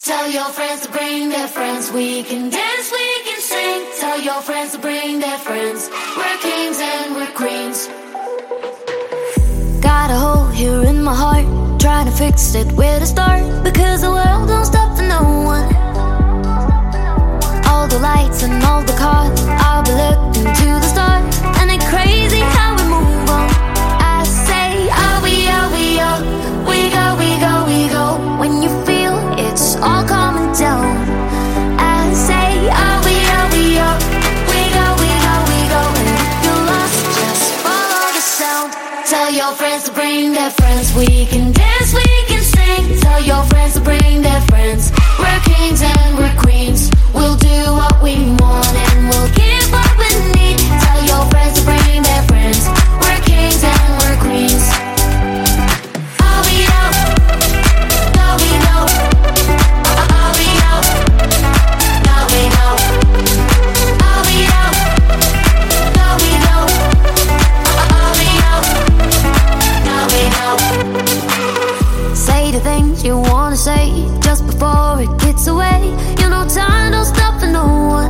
Tell your friends to bring their friends. We can dance, we can sing. Tell your friends to bring their friends. We're kings and we're queens. Got a hole here in my heart, trying to fix it, where to start? Because the world don't stop for no one. All the lights and all the cars, I'll be looking to the stars. And it's crazy how we move on. I say, are we, we go, we go, we go. When you feel it's all coming down, I say, are we, we go, we go, we go. And if you're lost, just follow the sound. Tell your friends to bring their friends. We can dance, we can sing. Tell your friends to bring their friends. We're kings and we're queens. We'll do what we want and we'll give what we need. Tell your friends to bring their friends. We're kings and we're queens. Are we out? No, we know. Are we out? No, we know. Are we out? No, we know. Are we out? No, we know. Say the things you wanna say just before it gets away. You know time don't stop for no one.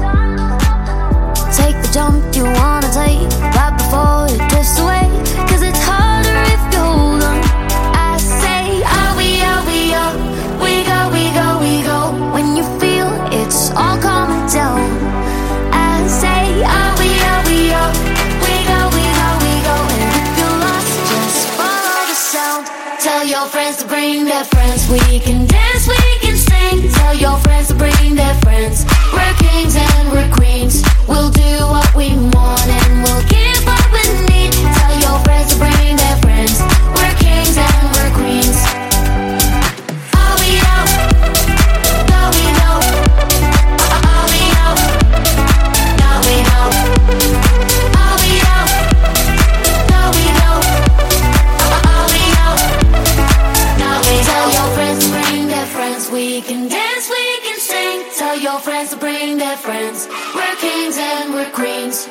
Take the jump you wanna take right before it drifts away. Cause it's harder if you hold on. I say, are we, we go, we go, we go. When you feel it's all coming down, I say, are we, we go, we go, we go. And if you're lost, just follow the sound. Tell your friends to bring their friends. We can dance, we can sing. Tell your friends to bring their friends. We're kings and we're queens. We'll do what we want and we'll give what we need. Tell your friends to bring their friends. We're kings and we're queens. Are we out? No, we know. Are we out? No, we know. Are we out? No, we know. Are we out? No, we know. Tell your friends to bring their friends. We can dance, we can sing. Tell your friends to bring their friends. We're kings and we're queens.